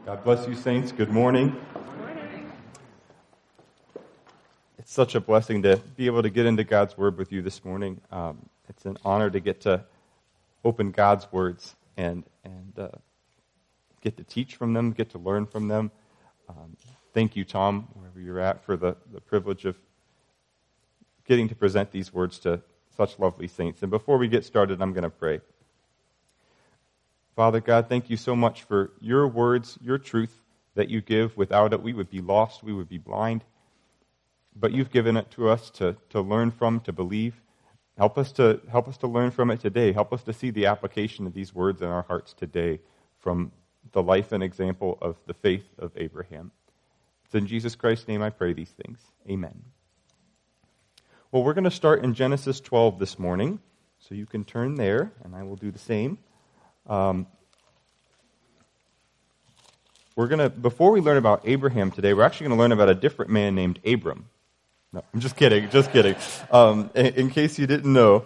God bless you, saints. Good morning. It's such a blessing to be able to get into God's Word with you this morning. It's an honor to get to open God's words and get to teach from them, get to learn from them. Thank you, Tom, wherever you're at, for the privilege of getting to present these words to such lovely saints. And before we get started, I'm going to pray. Father God, thank you so much for your words, your truth that you give. Without it, we would be lost, we would be blind. But you've given it to us to learn from, to believe. Help us to learn from it today. Help us to see the application of these words in our hearts today from the life and example of the faith of Abraham. It's in Jesus Christ's name I pray these things. Amen. Well, we're going to start in Genesis 12 this morning, so you can turn there, and I will do the same. Before we learn about Abraham today, we're actually going to learn about a different man named Abram. No, I'm just kidding. In case you didn't know,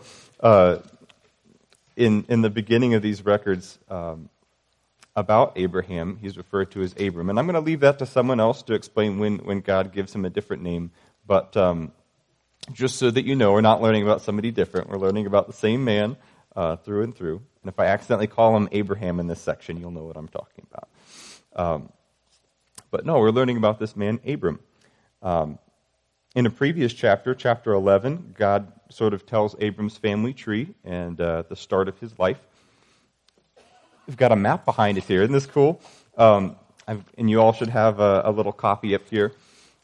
in the beginning of these records about Abraham, he's referred to as Abram. And I'm going to leave that to someone else to explain when God gives him a different name. But just so that you know, we're not learning about somebody different. We're learning about the same man through and through. And if I accidentally call him Abraham in this section, you'll know what I'm talking about. But no, we're learning about this man, Abram. In a previous chapter, chapter 11, God sort of tells Abram's family tree and the start of his life. We've got a map behind us here. Isn't this cool? And you all should have a little copy up here.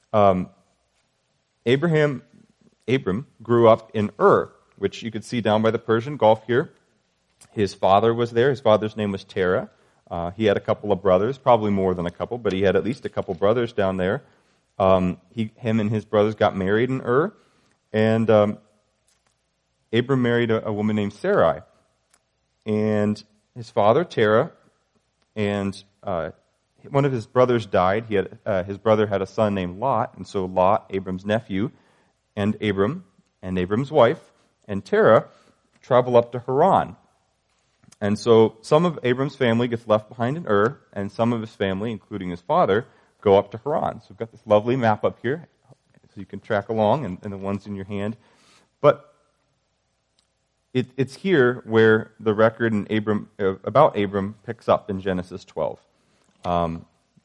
Abram grew up in Ur, which you could see down by the Persian Gulf here. His father was there. His father's name was Terah. He had a couple of brothers, probably more than a couple, but he had at least a couple brothers down there. Him and his brothers got married in Ur, and Abram married a woman named Sarai. And his father, Terah, and one of his brothers died. His brother had a son named Lot, and so Lot, Abram's nephew, and Abram and Abram's wife, and Terah travel up to Haran. And so some of Abram's family gets left behind in Ur, and some of his family, including his father, go up to Haran. So we've got this lovely map up here, so you can track along, and the ones in your hand. But it's here where the record about Abram picks up in Genesis 12. Right.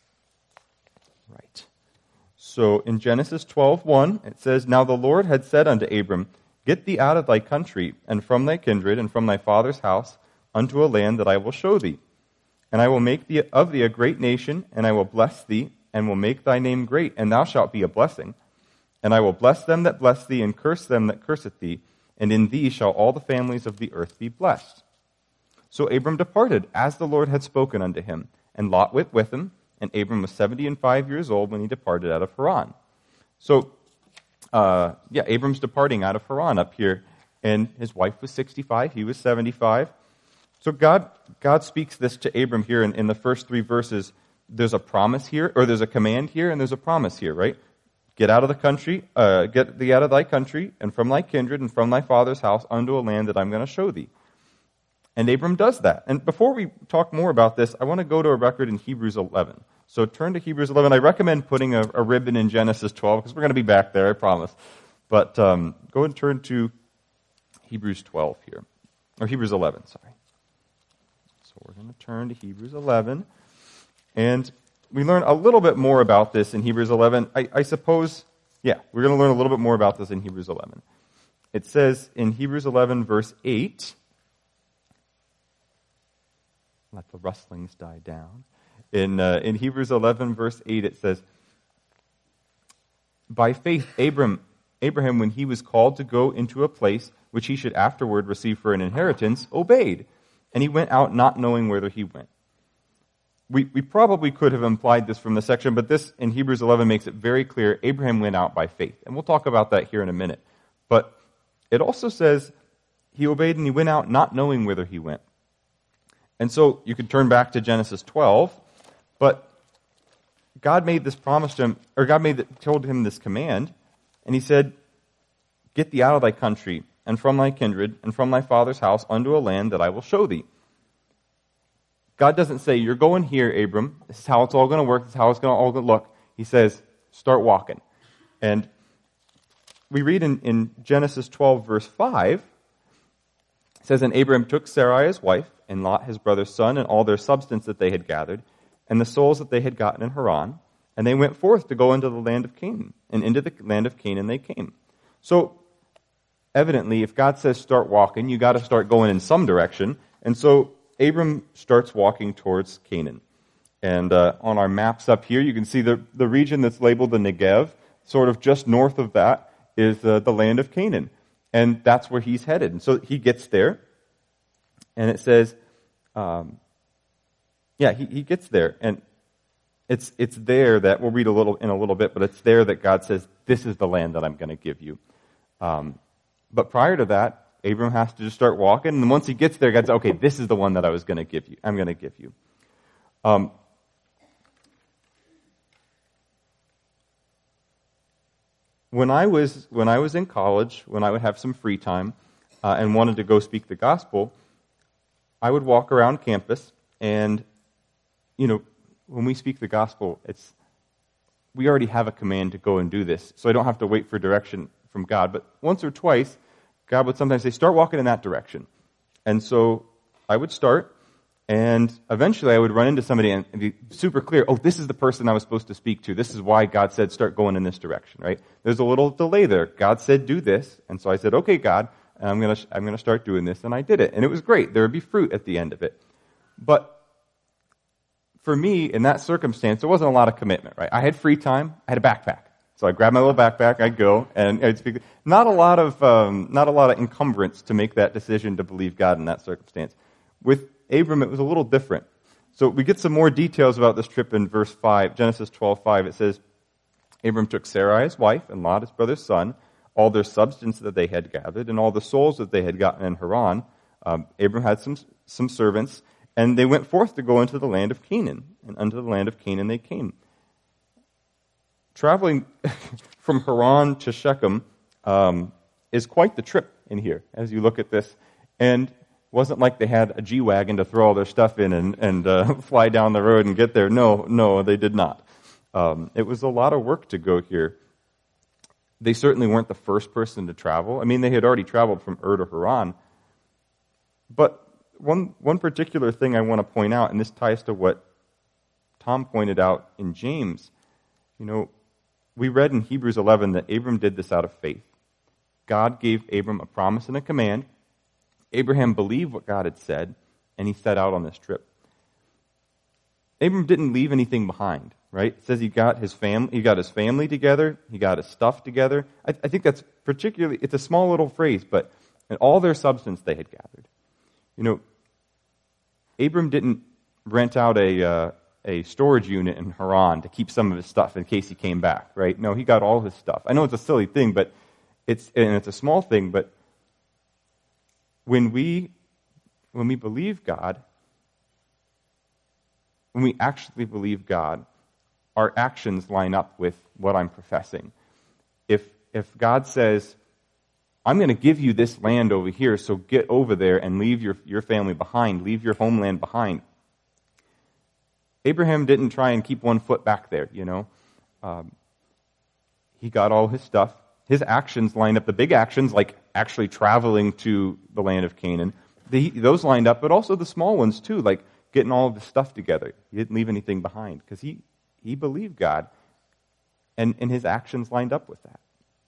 So in Genesis 12:1, it says, "Now the Lord had said unto Abram, Get thee out of thy country, and from thy kindred, and from thy father's house, unto a land that I will show thee. And I will make thee of thee a great nation, and I will bless thee, and will make thy name great, and thou shalt be a blessing. And I will bless them that bless thee, and curse them that curseth thee, and in thee shall all the families of the earth be blessed. So Abram departed, as the Lord had spoken unto him, and Lot went with him, and Abram was 75 years old when he departed out of Haran." So, Abram's departing out of Haran up here, and his wife was 65, he was 75. So God speaks this to Abram here in the first three verses. There's a promise here, or there's a command here, and there's a promise here, right? Get out of the country, get thee out of thy country, and from thy kindred, and from thy father's house, unto a land that I'm going to show thee. And Abram does that. And before we talk more about this, I want to go to a record in Hebrews 11. So turn to Hebrews 11. I recommend putting a ribbon in Genesis 12, because we're going to be back there, I promise. But go and turn to Hebrews 12 here. Or Hebrews 11, sorry. So we're going to turn to Hebrews 11. And we learn a little bit more about this in Hebrews 11. I suppose, we're going to learn a little bit more about this in Hebrews 11. It says in Hebrews 11, verse 8, let the rustlings die down. In Hebrews 11, verse 8, it says, "By faith Abraham, when he was called to go into a place which he should afterward receive for an inheritance, obeyed. And he went out not knowing whither he went." We probably could have implied this from the section, but this in Hebrews 11 makes it very clear Abraham went out by faith. And we'll talk about that here in a minute. But it also says he obeyed and he went out not knowing whither he went. And so you could turn back to Genesis 12, but God made this promise to him, or told him this command, and he said, "Get thee out of thy country, and from thy kindred, and from thy father's house, unto a land that I will show thee." God doesn't say, you're going here, Abram. This is how it's all going to work. This is how it's going to all look. He says, start walking. And we read in Genesis 12, verse 5, it says, And Abram took Sarai his wife, and Lot his brother's son, and all their substance that they had gathered, and the souls that they had gotten in Haran, and they went forth to go into the land of Canaan. And into the land of Canaan they came. So, evidently, if God says start walking, you got to start going in some direction. And so, Abram starts walking towards Canaan. And on our maps up here, you can see the region that's labeled the Negev, sort of just north of that is the land of Canaan. And that's where he's headed. And so he gets there, and it says, he gets there. And it's there that, we'll read in a little bit, but it's there that God says, this is the land that I'm going to give you. But prior to that, Abram has to just start walking, and then once he gets there, God says, okay, this is the one that I'm going to give you. When I was in college, when I would have some free time and wanted to go speak the gospel, I would walk around campus, and when we speak the gospel, we already have a command to go and do this, so I don't have to wait for direction from God. But once or twice, God would sometimes say, start walking in that direction. And so I would start, and eventually I would run into somebody and be super clear, oh, this is the person I was supposed to speak to. This is why God said start going in this direction, right? There's a little delay there. God said do this, and so I said, okay, God, I'm gonna start doing this, and I did it. And it was great. There would be fruit at the end of it. But for me, in that circumstance, there wasn't a lot of commitment, right? I had free time. I had a backpack. So I grabbed my little backpack, I'd go, and I'd speak. Not a lot of encumbrance to make that decision to believe God in that circumstance. With Abram, it was a little different. So we get some more details about this trip in verse 5, Genesis 12:5. It says, Abram took Sarai his wife, and Lot his brother's son, all their substance that they had gathered, and all the souls that they had gotten in Haran. Abram had some servants, and they went forth to go into the land of Canaan, and unto the land of Canaan they came. Traveling from Haran to Shechem is quite the trip in here, as you look at this. And it wasn't like they had a G-Wagon to throw all their stuff in and fly down the road and get there. No, they did not. It was a lot of work to go here. They certainly weren't the first person to travel. I mean, they had already traveled from Ur to Haran. But one particular thing I want to point out, and this ties to what Tom pointed out in James, we read in Hebrews 11 that Abram did this out of faith. God gave Abram a promise and a command. Abraham believed what God had said, and he set out on this trip. Abram didn't leave anything behind, right? It says he got his family together, he got his stuff together. I think that's it's a small little phrase, but in all their substance they had gathered. Abram didn't rent out a storage unit in Haran to keep some of his stuff in case he came back, right? No, he got all his stuff. I know it's a silly thing, but it's a small thing, but when we believe God, when we actually believe God, our actions line up with what I'm professing. If God says, I'm going to give you this land over here, so get over there and leave your family behind, leave your homeland behind. Abraham didn't try and keep one foot back there, He got all his stuff. His actions lined up, the big actions, like actually traveling to the land of Canaan, those lined up, but also the small ones too, like getting all of the stuff together. He didn't leave anything behind because he believed God, and his actions lined up with that.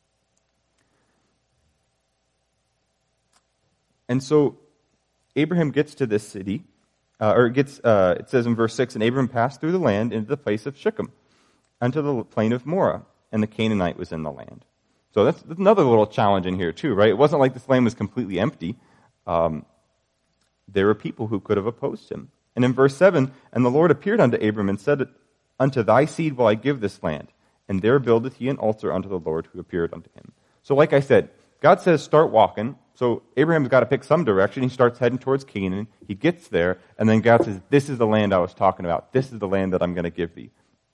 And so Abraham gets to this city, it says in verse 6, And Abram passed through the land into the place of Shechem, unto the plain of Moreh, and the Canaanite was in the land. So that's another little challenge in here too, right? It wasn't like this land was completely empty. There were people who could have opposed him. And in verse 7, And the Lord appeared unto Abram and said, Unto thy seed will I give this land, and there buildeth he an altar unto the Lord who appeared unto him. So like I said, God says start walking. So Abraham's got to pick some direction. He starts heading towards Canaan. He gets there, and then God says, this is the land I was talking about. This is the land that I'm going to give thee.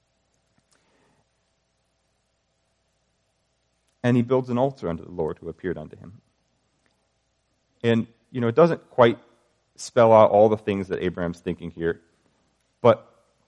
And he builds an altar unto the Lord who appeared unto him. And, it doesn't quite spell out all the things that Abraham's thinking here. But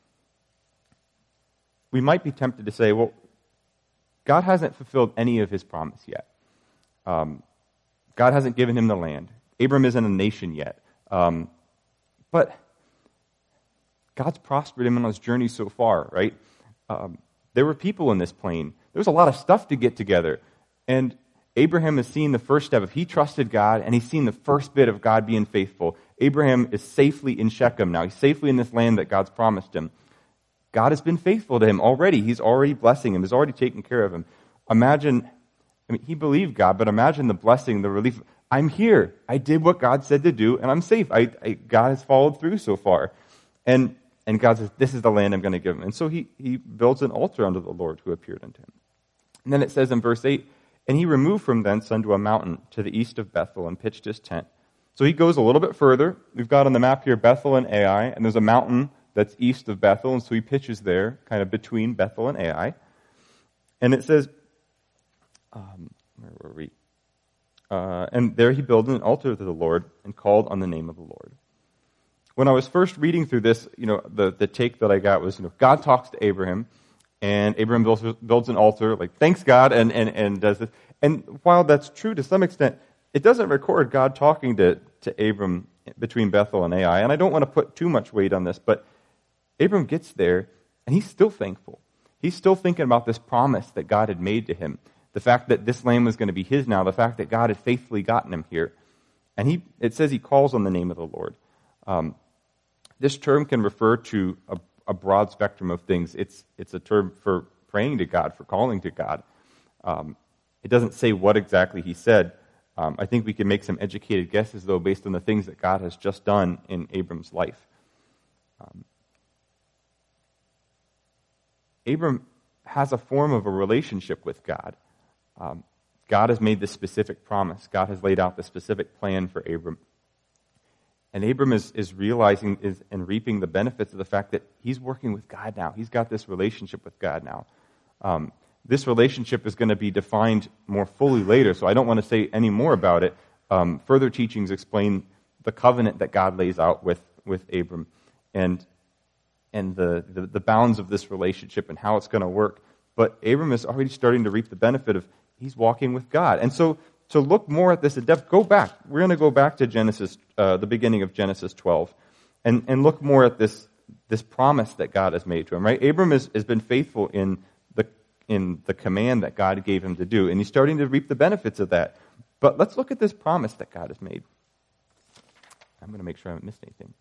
we might be tempted to say, well, God hasn't fulfilled any of his promise yet. God hasn't given him the land. Abram isn't a nation yet. But God's prospered him on his journey so far, right? There were people in this plain. There was a lot of stuff to get together. And Abraham has seen the first step. If he trusted God, and he's seen the first bit of God being faithful, Abraham is safely in Shechem now. He's safely in this land that God's promised him. God has been faithful to him already. He's already blessing him. He's already taken care of him. Imagine, he believed God, but imagine the blessing, the relief. I'm here. I did what God said to do, and I'm safe. God has followed through so far. And God says, this is the land I'm going to give him. And so he builds an altar unto the Lord who appeared unto him. And then it says in verse 8, and he removed from thence unto a mountain to the east of Bethel and pitched his tent. So he goes a little bit further. We've got on the map here Bethel and Ai, and there's a mountain that's east of Bethel, and so he pitches there, kind of between Bethel and Ai. And it says, where were we? And there he built an altar to the Lord and called on the name of the Lord. When I was first reading through this, the take that I got was, God talks to Abraham, and Abraham builds an altar, like, thanks God, and does this. And while that's true to some extent, it doesn't record God talking to Abram between Bethel and Ai. And I don't want to put too much weight on this, but Abram gets there, and he's still thankful. He's still thinking about this promise that God had made to him. The fact that this land was going to be his now. The fact that God had faithfully gotten him here. And it says he calls on the name of the Lord. This term can refer to a broad spectrum of things. It's a term for praying to God, for calling to God. It doesn't say what exactly he said. I think we can make some educated guesses, though, based on the things that God has just done in Abram's life. Abram has a form of a relationship with God. God has made this specific promise. God has laid out the specific plan for Abram. And Abram is realizing and reaping the benefits of the fact that he's working with God now. He's got this relationship with God now. This relationship is going to be defined more fully later, so I don't want to say any more about it. Further teachings explain the covenant that God lays out with Abram and the bounds of this relationship and how it's going to work. But Abram is already starting to reap the benefit of he's walking with God. And so to look more at this in depth, go back. We're going to go back to Genesis, the beginning of Genesis 12, and look more at this promise that God has made to him. Right? Abram has been faithful in the command that God gave him to do, and he's starting to reap the benefits of that. But let's look at this promise that God has made. I'm going to make sure I haven't missed anything.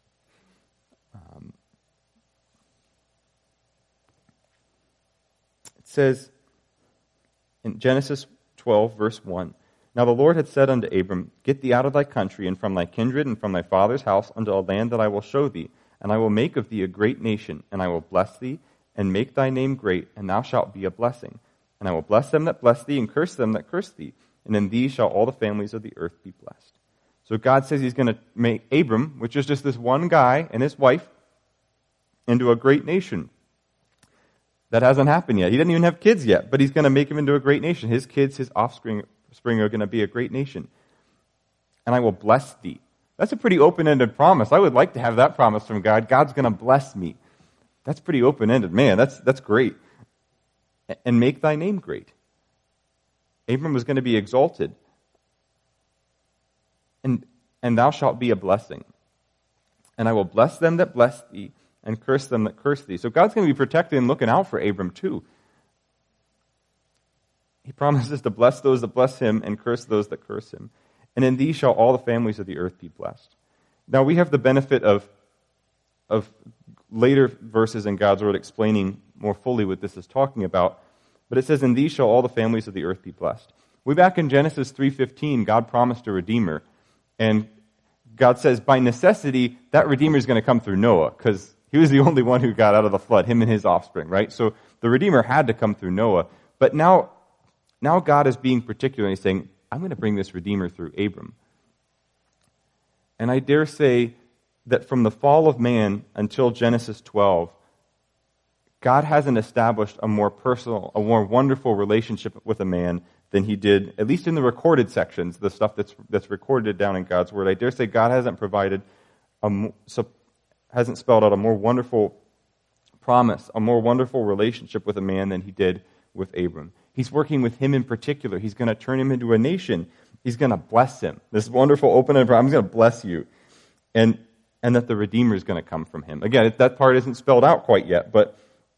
It says in Genesis 12, verse 1, now the Lord had said unto Abram, get thee out of thy country, and from thy kindred, and from thy father's house, unto a land that I will show thee. And I will make of thee a great nation, and I will bless thee, and make thy name great, and thou shalt be a blessing. And I will bless them that bless thee, and curse them that curse thee. And in thee shall all the families of the earth be blessed. So God says he's going to make Abram, which is just this one guy and his wife, into a great nation. That hasn't happened yet. He doesn't even have kids yet, but he's going to make him into a great nation. His kids, his offspring are going to be a great nation. And I will bless thee. That's a pretty open-ended promise. I would like to have that promise from God. God's going to bless me. That's pretty open-ended. Man, that's great. And make thy name great. Abram was going to be exalted. And thou shalt be a blessing. And I will bless them that bless thee, and curse them that curse thee. So God's going to be protecting and looking out for Abram too. He promises to bless those that bless him and curse those that curse him. And in thee shall all the families of the earth be blessed. Now we have the benefit of later verses in God's word explaining more fully what this is talking about. But it says, in thee shall all the families of the earth be blessed. Way back in Genesis 3:15, God promised a redeemer. And God says, by necessity, that redeemer is going to come through Noah, because he was the only one who got out of the flood, him and his offspring, right? So the redeemer had to come through Noah. But now God is being particular, and he's saying, I'm going to bring this redeemer through Abram. And I dare say that from the fall of man until Genesis 12, God hasn't established a more personal, a more wonderful relationship with a man than he did, at least in the recorded sections, the stuff that's recorded down in God's Word. I dare say God hasn't provided hasn't spelled out a more wonderful promise, a more wonderful relationship with a man than he did with Abram. He's working with him in particular. He's going to turn him into a nation. He's going to bless him. This wonderful open-ended promise, I'm going to bless you. And that the Redeemer is going to come from him. Again, that part isn't spelled out quite yet, but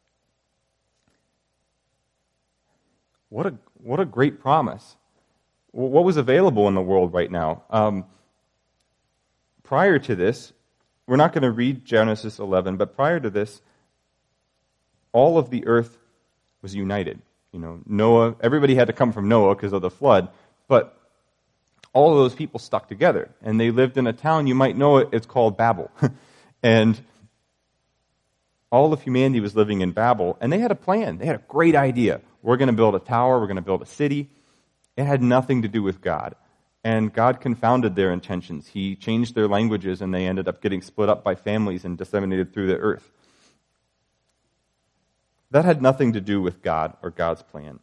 what a great promise. What was available in the world right now? Prior to this, we're not going to read Genesis 11, but prior to this, all of the earth was united. Noah, everybody had to come from Noah because of the flood, but all of those people stuck together, and they lived in a town, you might know it, it's called Babel. And all of humanity was living in Babel, and they had a plan. They had a great idea. We're going to build a tower, we're going to build a city. It had nothing to do with God. And God confounded their intentions. He changed their languages, and they ended up getting split up by families and disseminated through the earth. That had nothing to do with God or God's plan.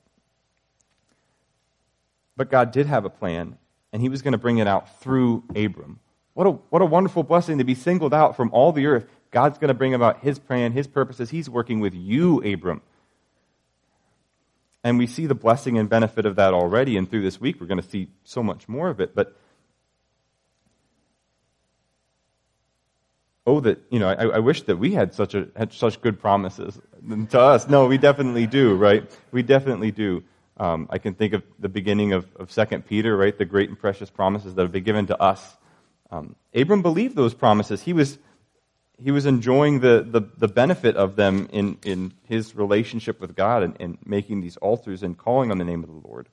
But God did have a plan, and he was going to bring it out through Abram. What a wonderful blessing to be singled out from all the earth. God's going to bring about his plan, his purposes. He's working with you, Abram. And we see the blessing and benefit of that already, and through this week we're going to see so much more of it. But I wish that we had such good promises to us. No, we definitely do, right? We definitely do. I can think of the beginning of 2 Peter, right? The great and precious promises that have been given to us. Abram believed those promises. He was enjoying the benefit of them in his relationship with God and making these altars and calling on the name of the Lord.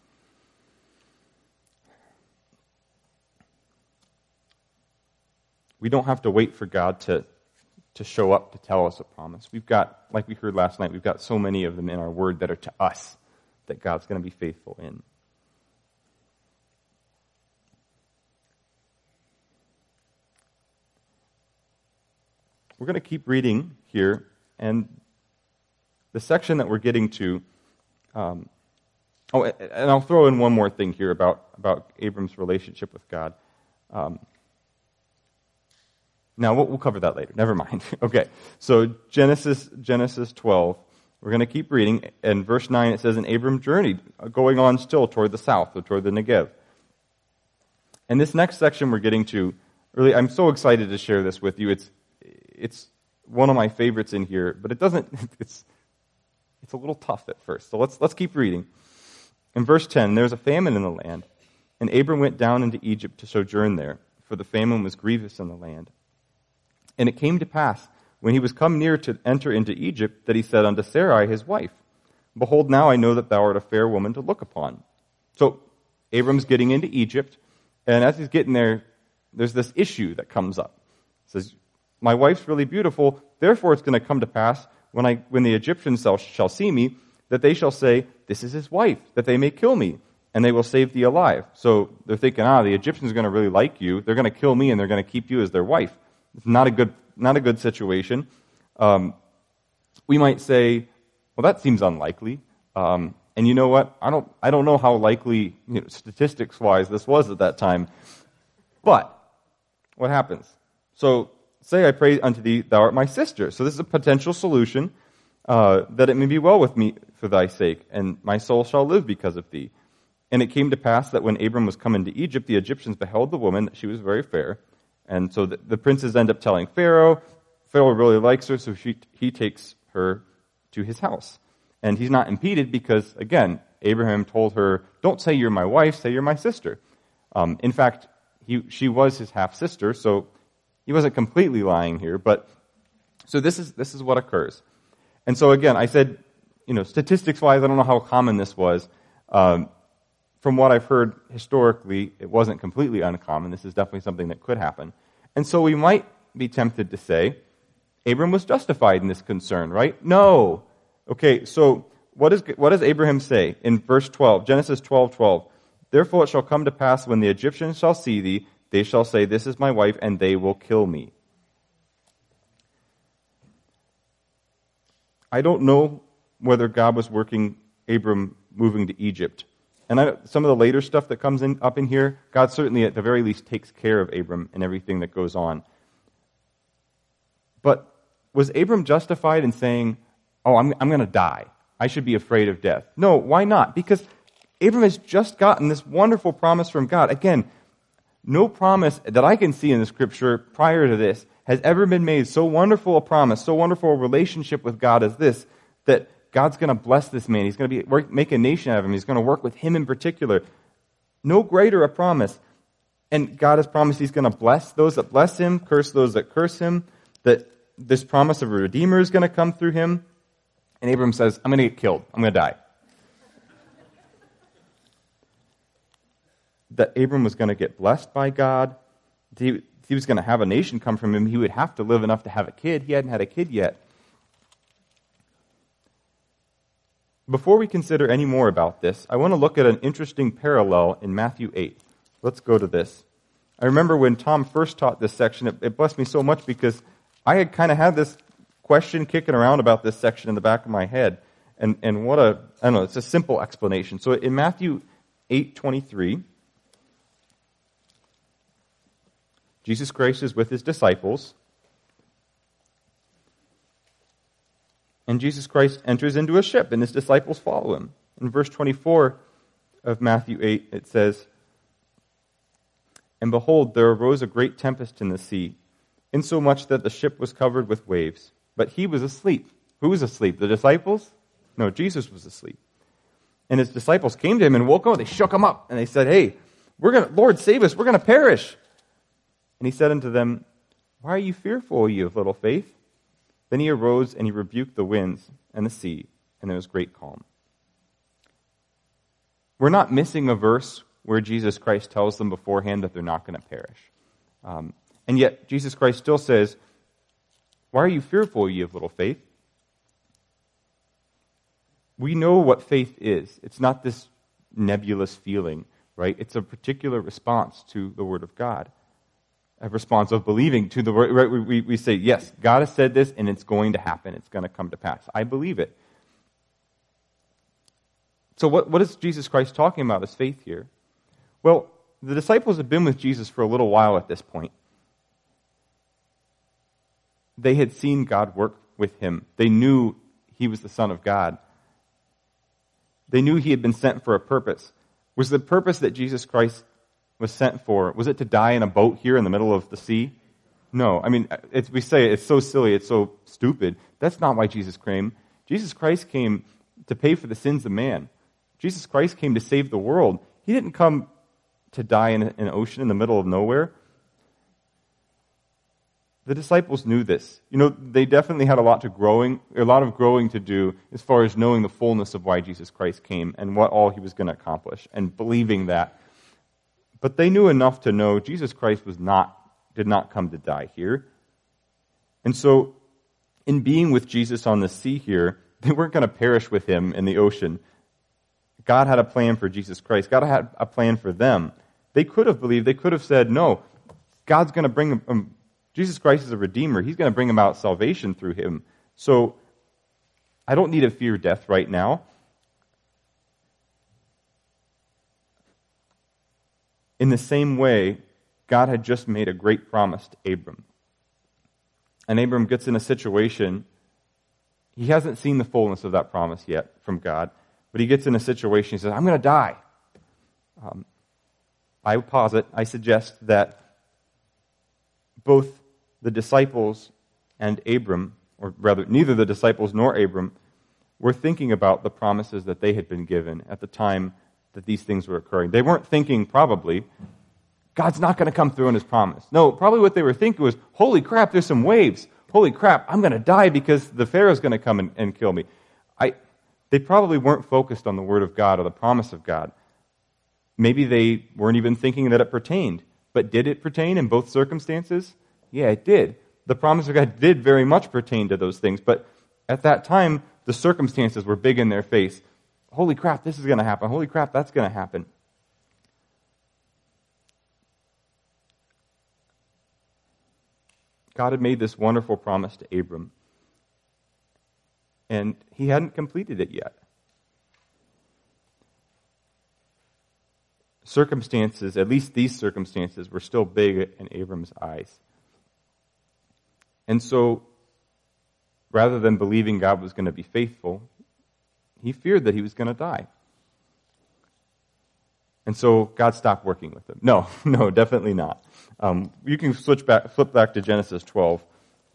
We don't have to wait for God to show up to tell us a promise. We've got, like we heard last night, we've got so many of them in our word that are to us that God's going to be faithful in. We're going to keep reading here, and the section that we're getting to, and I'll throw in one more thing here about Abram's relationship with God. Now, we'll cover that later. Never mind. Okay, so Genesis 12, we're going to keep reading. In verse 9, it says, "And Abram journeyed, going on still toward the south, or toward the Negev." And this next section we're getting to, really, I'm so excited to share this with you. It's one of my favorites in here, but it's a little tough at first. So let's keep reading. In verse 10, "There was a famine in the land, and Abram went down into Egypt to sojourn there, for the famine was grievous in the land. And it came to pass, when he was come near to enter into Egypt, that he said unto Sarai his wife, Behold, now I know that thou art a fair woman to look upon." So Abram's getting into Egypt, and as he's getting there, there's this issue that comes up. It says, "My wife's really beautiful, therefore it's going to come to pass, when the Egyptians shall see me, that they shall say, This is his wife, that they may kill me, and they will save thee alive." So they're thinking, the Egyptians are going to really like you, they're going to kill me, and they're going to keep you as their wife. It's not a good situation. We might say, well, that seems unlikely. And you know what? I don't know how likely, statistics-wise, this was at that time. But what happens? So say I pray unto thee, thou art my sister. So this is a potential solution, that it may be well with me for thy sake, and my soul shall live because of thee. And it came to pass that when Abram was come into Egypt, the Egyptians beheld the woman, that she was very fair. And so the princes end up telling Pharaoh. Pharaoh really likes her, so he takes her to his house. And he's not impeded because, again, Abraham told her, "Don't say you're my wife, say you're my sister." In fact, she was his half-sister, so he wasn't completely lying here. But so this is what occurs. And so again, I said, statistics-wise, I don't know how common this was. From what I've heard historically, it wasn't completely uncommon. This is definitely something that could happen. And so we might be tempted to say, Abram was justified in this concern, right? No. Okay, so what does Abraham say in verse 12, Genesis 12:12? "Therefore it shall come to pass when the Egyptians shall see thee, they shall say, This is my wife, and they will kill me." I don't know whether God was working Abram moving to Egypt. And some of the later stuff that comes up in here, God certainly at the very least takes care of Abram and everything that goes on. But was Abram justified in saying, oh, I'm going to die. I should be afraid of death? No, why not? Because Abram has just gotten this wonderful promise from God. Again, no promise that I can see in the Scripture prior to this has ever been made so wonderful a promise, so wonderful a relationship with God as this, that God's going to bless this man. He's going to make a nation out of him. He's going to work with him in particular. No greater a promise. And God has promised He's going to bless those that bless Him, curse those that curse Him, that this promise of a Redeemer is going to come through him. And Abram says, I'm going to get killed. I'm going to die. That Abram was going to get blessed by God. He was going to have a nation come from him. He would have to live enough to have a kid. He hadn't had a kid yet. Before we consider any more about this, I want to look at an interesting parallel in Matthew 8. Let's go to this. I remember when Tom first taught this section, it blessed me so much because I had kind of had this question kicking around about this section in the back of my head. And I don't know, it's a simple explanation. So in Matthew 8:23, Jesus Christ is with His disciples. And Jesus Christ enters into a ship, and His disciples follow Him. In verse 24 of Matthew 8, it says, And behold, there arose a great tempest in the sea, insomuch that the ship was covered with waves. But He was asleep. Who was asleep? The disciples? No, Jesus was asleep. And His disciples came to Him and woke up. They shook Him up, and they said, Hey, Lord, save us. We're going to perish. And He said unto them, Why are you fearful, ye of little faith? Then He arose and He rebuked the winds and the sea, and there was great calm. We're not missing a verse where Jesus Christ tells them beforehand that they're not going to perish. And yet, Jesus Christ still says, Why are you fearful, ye of little faith? We know what faith is. It's not this nebulous feeling, right? It's a particular response to the Word of God. A response of believing to the word. Right? We say, yes, God has said this, and it's going to happen. It's going to come to pass. I believe it. So what is Jesus Christ talking about as faith here? Well, the disciples have been with Jesus for a little while at this point. They had seen God work with Him. They knew He was the Son of God. They knew He had been sent for a purpose. Was the purpose that Jesus Christ was sent for, was it to die in a boat here in the middle of the sea? No. I mean, we say it's so silly, it's so stupid. That's not why Jesus came. Jesus Christ came to pay for the sins of man. Jesus Christ came to save the world. He didn't come to die in an ocean in the middle of nowhere. The disciples knew this. They definitely had a lot of growing to do as far as knowing the fullness of why Jesus Christ came and what all He was going to accomplish and believing that. But they knew enough to know Jesus Christ did not come to die here. And so, in being with Jesus on the sea here, they weren't going to perish with Him in the ocean. God had a plan for Jesus Christ. God had a plan for them. They could have believed, they could have said, no, God's going to bring them, Jesus Christ is a Redeemer. He's going to bring about salvation through Him. So, I don't need to fear death right now. In the same way, God had just made a great promise to Abram. And Abram gets in a situation, he hasn't seen the fullness of that promise yet from God, but he gets in a situation, he says, I'm going to die. I suggest that both the disciples and Abram, or rather, neither the disciples nor Abram, were thinking about the promises that they had been given at the time that these things were occurring. They weren't thinking, probably, God's not going to come through on His promise. No, probably what they were thinking was, holy crap, there's some waves. Holy crap, I'm going to die because the Pharaoh's going to come and kill me. They probably weren't focused on the Word of God or the promise of God. Maybe they weren't even thinking that it pertained. But did it pertain in both circumstances? Yeah, it did. The promise of God did very much pertain to those things. But at that time, the circumstances were big in their face. Holy crap, this is going to happen. Holy crap, that's going to happen. God had made this wonderful promise to Abram, and He hadn't completed it yet. Circumstances, at least these circumstances, were still big in Abram's eyes. And so rather than believing God was going to be faithful, he feared that he was going to die. And so God stopped working with him. No, definitely not. You can flip back to Genesis 12.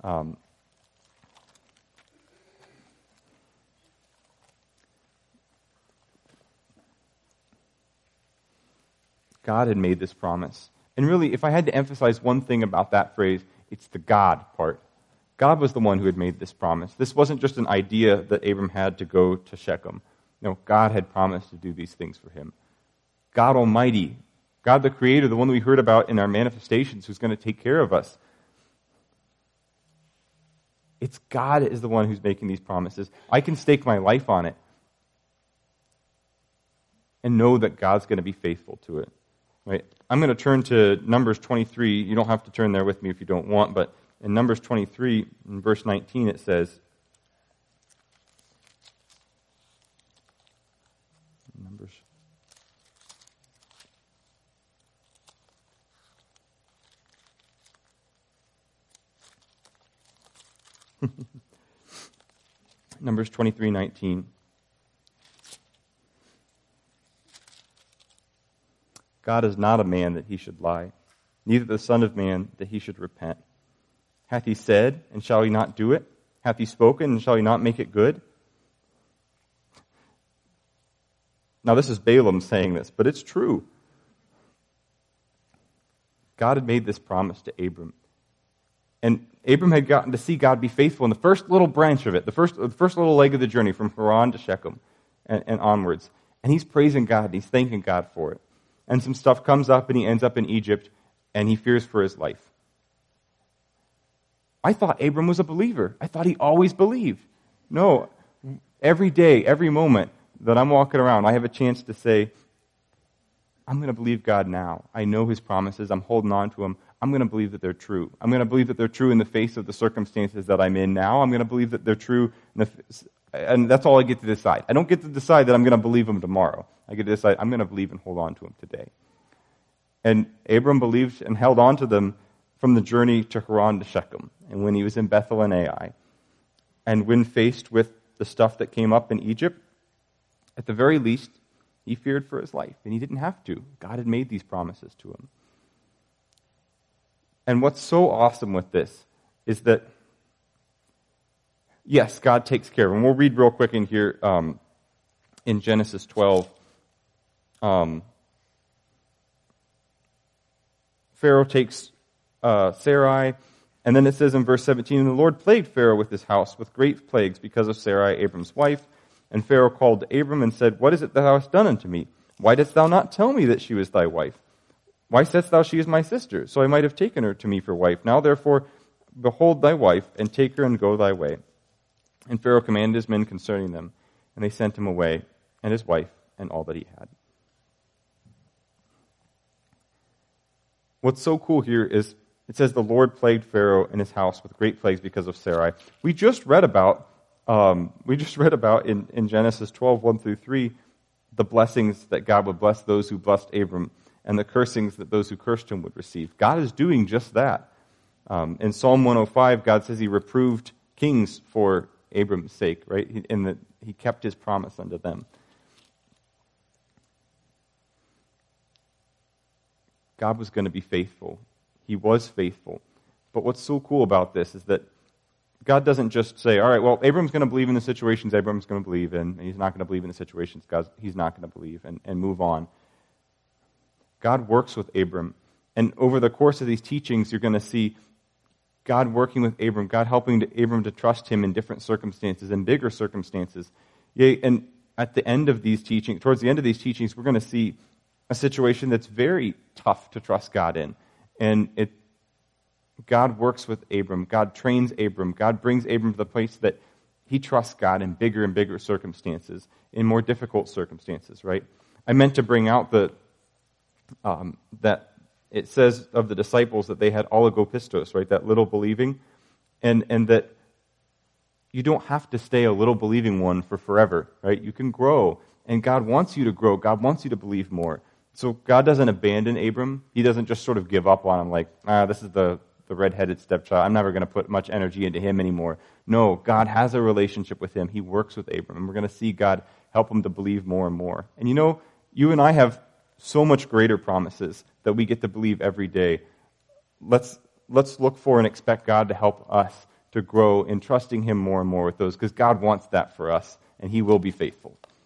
God had made this promise. And really, if I had to emphasize one thing about that phrase, it's the God part. God was the one who had made this promise. This wasn't just an idea that Abram had to go to Shechem. No, God had promised to do these things for him. God Almighty, God the Creator, the one that we heard about in our manifestations, who's going to take care of us. It's God is the one who's making these promises. I can stake my life on it and know that God's going to be faithful to it. Right? I'm going to turn to Numbers 23. You don't have to turn there with me if you don't want, but in Numbers 23, in verse 19, it says, Numbers 23:19. God is not a man that he should lie, neither the Son of Man that he should repent. Hath he said, and shall he not do it? Hath he spoken, and shall he not make it good? Now this is Balaam saying this, but it's true. God had made this promise to Abram. And Abram had gotten to see God be faithful in the first little branch of it, the first little leg of the journey from Haran to Shechem and onwards. And he's praising God, and he's thanking God for it. And some stuff comes up, and he ends up in Egypt, and he fears for his life. I thought Abram was a believer. I thought he always believed. No, every day, every moment that I'm walking around, I have a chance to say, I'm going to believe God now. I know his promises. I'm holding on to them. I'm going to believe that they're true. I'm going to believe that they're true in the face of the circumstances that I'm in now. I'm going to believe that they're true, and that's all I get to decide. I don't get to decide that I'm going to believe them tomorrow. I get to decide I'm going to believe and hold on to them today. And Abram believed and held on to them from the journey to Haran to Shechem, and when he was in Bethel and Ai. And when faced with the stuff that came up in Egypt, at the very least, he feared for his life, and he didn't have to. God had made these promises to him. And what's so awesome with this is that, yes, God takes care of him. We'll read real quick in here in Genesis 12. Pharaoh takes Sarai, and then it says in verse 17, and the Lord plagued Pharaoh with his house with great plagues because of Sarai, Abram's wife. And Pharaoh called to Abram and said, what is it that thou hast done unto me? Why didst thou not tell me that she was thy wife? Why saidst thou she is my sister? So I might have taken her to me for wife. Now therefore, behold thy wife, and take her and go thy way. And Pharaoh commanded his men concerning them, and they sent him away, and his wife, and all that he had. What's so cool here is, it says the Lord plagued Pharaoh and his house with great plagues because of Sarai. We just read about in Genesis 12, 1 through 3, the blessings that God would bless those who blessed Abram, and the cursings that those who cursed him would receive. God is doing just that. In Psalm 105, God says he reproved kings for Abram's sake, right? And that he kept his promise unto them. God was going to be faithful. He was faithful. But what's so cool about this is that God doesn't just say, all right, well, Abram's going to believe in the situations Abram's going to believe in, and he's not going to believe in the situations he's not going to believe, and move on. God works with Abram. And over the course of these teachings, you're going to see God working with Abram, God helping Abram to trust him in different circumstances and bigger circumstances. And at the end of these teachings, towards the end of these teachings, we're going to see a situation that's very tough to trust God in. And God works with Abram. God trains Abram. God brings Abram to the place that he trusts God in bigger and bigger circumstances, in more difficult circumstances, right? I meant to bring out that it says of the disciples that they had oligopistos, right? That little believing. And that you don't have to stay a little believing one for forever, right? You can grow. And God wants you to grow. God wants you to believe more. So God doesn't abandon Abram. He doesn't just sort of give up on him like, this is the the redheaded stepchild. I'm never going to put much energy into him anymore. No, God has a relationship with him. He works with Abram, and we're going to see God help him to believe more and more. And you and I have so much greater promises that we get to believe every day. Let's look for and expect God to help us to grow in trusting him more and more with those, because God wants that for us, and he will be faithful.